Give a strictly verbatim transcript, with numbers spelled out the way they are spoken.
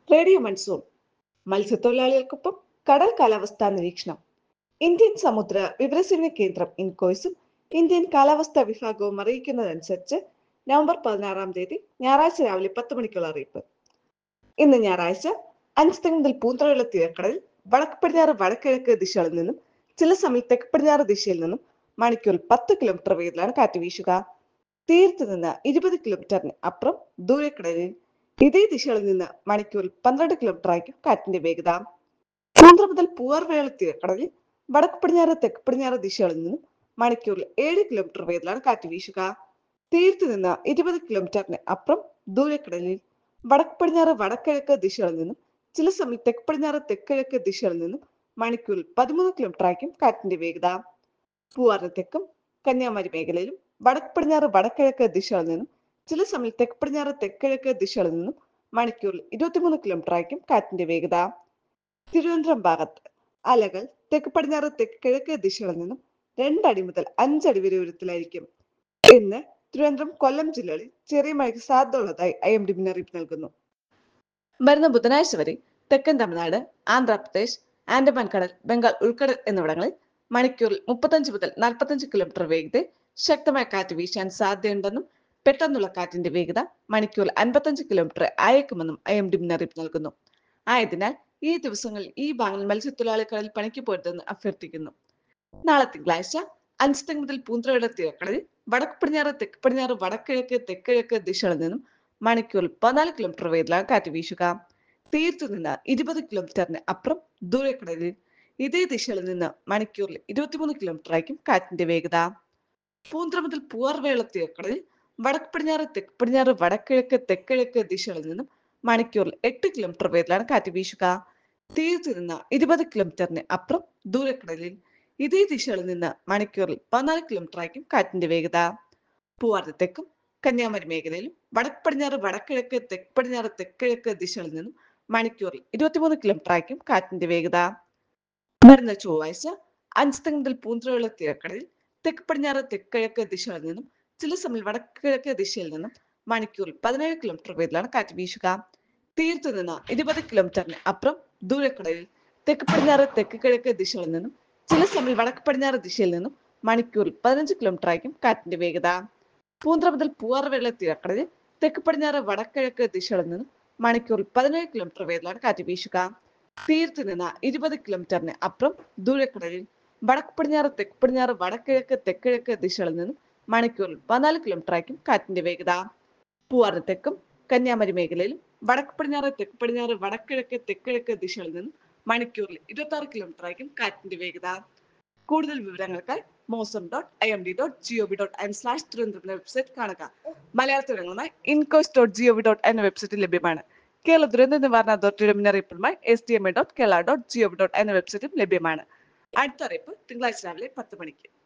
Radio monsoon മത്സ്യത്തൊഴിലാളികൾക്കൊപ്പം കടൽ കാലാവസ്ഥാ നിരീക്ഷണം. ഇന്ത്യൻ സമുദ്ര വിവരസേവന കേന്ദ്രം ഇൻകോയ്സും ഇന്ത്യൻ കാലാവസ്ഥാ വിഭാഗവും അറിയിക്കുന്നതനുസരിച്ച് നവംബർ പതിനാറാം തീയതി ഞായറാഴ്ച രാവിലെ പത്ത് മണിക്കുള്ള അറിയിപ്പ്. ഇന്ന് ഞായറാഴ്ച അഞ്ച് മുതൽ പൂന്തറയുള്ള തീരക്കടലിൽ വടക്ക് പടിഞ്ഞാറ് വടക്കിഴക്ക് ദിശകളിൽ നിന്നും ചില സമയം തെക്ക് പടിഞ്ഞാറ് ദിശയിൽ നിന്നും മണിക്കൂറിൽ പത്ത് കിലോമീറ്റർ വേഗത്തിലാണ് കാറ്റ് വീശുക. തീരത്ത് നിന്ന് ഇരുപത് കിലോമീറ്ററിന് അപ്പുറം ദൂരക്കടലിൽ ഇതേ ദിശകളിൽ നിന്ന് മണിക്കൂറിൽ പന്ത്രണ്ട് കിലോമീറ്റർ ആയിരിക്കും കാറ്റിന്റെ വേഗത. പൂന്തറ മുതൽ പൂവാർവേള തീരക്കടലിൽ വടക്ക് പടിഞ്ഞാറ് തെക്ക് പടിഞ്ഞാറ് ദിശകളിൽ നിന്നും മണിക്കൂറിൽ ഏഴ് കിലോമീറ്റർ വേഗത്തിലാണ് കാറ്റ് വീശുക. തീരത്ത് നിന്ന് ഇരുപത് കിലോമീറ്ററിന് അപ്പുറം ദൂരക്കടലിൽ വടക്ക് പടിഞ്ഞാറ് വടക്കിഴക്ക് ദിശകളിൽ നിന്നും ചില സമയം തെക്ക് പടിഞ്ഞാറ് തെക്കിഴക്ക് ദിശകളിൽ നിന്നും മണിക്കൂറിൽ പതിമൂന്ന് കിലോമീറ്റർ ആയിരിക്കും കാറ്റിന്റെ വേഗത. പൂവാറിന് തെക്കും കന്യാകുമാരി മേഖലയിലും വടക്ക് പടിഞ്ഞാറ് വടക്കിഴക്ക് ദിശകളിൽ നിന്നും ചില സമയം തെക്ക് പടിഞ്ഞാറ് തെക്കിഴക്ക് ദിശകളിൽ നിന്നും മണിക്കൂറിൽ ഇരുപത്തിമൂന്ന് കിലോമീറ്റർ ആയിരിക്കും കാറ്റിന്റെ വേഗത. തിരുവനന്തപുരം ഭാഗത്ത് അലകൾ തെക്ക് പടിഞ്ഞാറ് തെക്ക് കിഴക്ക് ദിശകളിൽ നിന്നും രണ്ടടി മുതൽ അഞ്ചടി വരെ ഉയരത്തിലായിരിക്കും. ഇന്ന് തിരുവനന്തപുരം കൊല്ലം ജില്ലകളിൽ ചെറിയ മഴയ്ക്ക് സാധ്യതയുള്ളതായി ഐ എം ഡി മുന്നറിയിപ്പ് നൽകുന്നു. വരുന്ന ബുധനാഴ്ച വരെ തെക്കൻ തമിഴ്നാട്, ആന്ധ്രാപ്രദേശ്, ആൻഡമാൻ കടൽ, ബംഗാൾ ഉൾക്കടൽ എന്നിവിടങ്ങളിൽ മണിക്കൂറിൽ മുപ്പത്തഞ്ച് മുതൽ നാൽപ്പത്തഞ്ച് കിലോമീറ്റർ വേഗതയിൽ ശക്തമായ കാറ്റ് വീശാൻ സാധ്യതയുണ്ടെന്നും പെട്ടെന്നുള്ള കാറ്റിന്റെ വേഗത മണിക്കൂറിൽ അൻപത്തഞ്ച് കിലോമീറ്റർ അയക്കുമെന്നും ഐ എം ഡി മുന്നറിയിപ്പ് നൽകുന്നു. ആയതിനാൽ ഈ ദിവസങ്ങളിൽ ഈ ഭാഗങ്ങളിൽ മത്സ്യത്തൊഴിലാളി കടലിൽ പണിക്ക് പോരുതെന്ന് അഭ്യർത്ഥിക്കുന്നു. നാളെ തിങ്കളാഴ്ച അഞ്ച് മുതൽ പൂന്തറയുടെ തീരക്കടലിൽ വടക്ക് പടിഞ്ഞാറ് തെക്ക് പടിഞ്ഞാറ് വടക്കിഴക്ക് തെക്കിഴക്ക് ദിശകളിൽ നിന്നും മണിക്കൂറിൽ പതിനാല് കിലോമീറ്റർ വേഗത്തിലാണ് കാറ്റ് വീശുക. തീരത്തു നിന്ന് ഇരുപത് കിലോമീറ്ററിന് അപ്പുറം ദൂരക്കടലിൽ ഇതേ ദിശകളിൽ നിന്ന് മണിക്കൂറിൽ ഇരുപത്തിമൂന്ന് കിലോമീറ്റർ ആയിരിക്കും കാറ്റിന്റെ വേഗത. പൂന്തറ മുതൽ പൂവാർവേള തീരക്കടലിൽ വടക്ക് പടിഞ്ഞാറ് തെക്ക് പടിഞ്ഞാറ് വടക്കിഴക്ക് തെക്കിഴക്ക് ദിശകളിൽ നിന്നും മണിക്കൂറിൽ എട്ട് കിലോമീറ്റർ വേഗത്തിലാണ് കാറ്റ് വീശുക. തീരത്തു നിന്ന് ഇരുപത് കിലോമീറ്ററിന് അപ്പുറം ദൂരക്കടലിൽ ഇതേ ദിശകളിൽ നിന്ന് മണിക്കൂറിൽ പതിനാല് കിലോമീറ്റർ ആയിരിക്കും കാറ്റിന്റെ വേഗത. പൂവാറിന് തെക്കും കന്യാകുമാരി മേഖലയിലും വടക്ക് പടിഞ്ഞാറ് വടക്കിഴക്ക് തെക്ക് പടിഞ്ഞാറ് തെക്കിഴക്ക് ദിശകളിൽ നിന്നും മണിക്കൂറിൽ ഇരുപത്തിമൂന്ന് കിലോമീറ്റർ ആയിരിക്കും കാറ്റിന്റെ വേഗത. വരുന്ന ചൊവ്വാഴ്ച അഞ്ച് മുതൽ പൂന്തറയുള്ള തീരക്കടലിൽ തെക്ക് പടിഞ്ഞാറ് തെക്കിഴക്ക് ദിശകളിൽ നിന്നും ചില സമയം വടക്ക് കിഴക്ക് ദിശയിൽ നിന്നും മണിക്കൂറിൽ പതിനേഴ് കിലോമീറ്റർ വേഗത്തിലാണ് കാറ്റ് വീശുക. തീരത്തു നിന്ന് ഇരുപത് കിലോമീറ്ററിന് അപ്പുറം ദൂരക്കടലിൽ തെക്ക് പടിഞ്ഞാറ് തെക്ക് കിഴക്ക് ദിശകളിൽ നിന്നും ചില സമയം വടക്ക് പടിഞ്ഞാറ് ദിശയിൽ നിന്നും മണിക്കൂറിൽ പതിനഞ്ച് കിലോമീറ്റർ ആയിരിക്കും കാറ്റിന്റെ വേഗത. പൂന്തറ മുതൽ പൂവാർവേള തീരക്കടലിൽ തെക്ക് പടിഞ്ഞാറ് വടക്കിഴക്ക് ദിശകളിൽ നിന്നും മണിക്കൂറിൽ പതിനേഴ് കിലോമീറ്റർ വേഗത്തിലാണ് കാറ്റ് വീശുക. തീരത്തു നിന്ന് ഇരുപത് കിലോമീറ്ററിന് അപ്പുറം ദൂരക്കടലിൽ വടക്ക് പടിഞ്ഞാറ് തെക്ക് പടിഞ്ഞാറ് വടക്കിഴക്ക് തെക്കിഴക്ക് ദിശകളിൽ നിന്നും മണിക്കൂറിൽ പതിനാല് കിലോമീറ്റർ ആയിരിക്കും കാറ്റിന്റെ വേഗത. പൂവാറിന് തെക്കും കന്യാകുമാരി മേഖലയിലും വടക്ക് പടിഞ്ഞാറ് തെക്ക് പടിഞ്ഞാറ് വടക്കിഴക്ക് തെക്കിഴക്ക് ദിശകളിൽ നിന്നും മണിക്കൂറിൽ ഇരുപത്തി ആറ് കിലോമീറ്റർ ആയിരിക്കും കാറ്റിന്റെ വേഗത. കൂടുതൽ വിവരങ്ങൾക്കായി Mausam dot I M D dot G O V dot N slash Thiruvananthapuram website കാണുക. മലയാളത്തിലുമായി INCOIS dot G O V dot എന്ന വെബ്സൈറ്റിൽ ലഭ്യമാണ്. കേരള ദുരന്ത നിവാരണ അതോറിറ്റിയുടെ മുന്നറിയിപ്പുമായി S D M A dot Kerala dot G O V dot എന്ന വെബ്സൈറ്റും ലഭ്യമാണ്. അടുത്ത അറിയിപ്പ് തിങ്കളാഴ്ച രാവിലെ പത്ത് മണിക്ക്.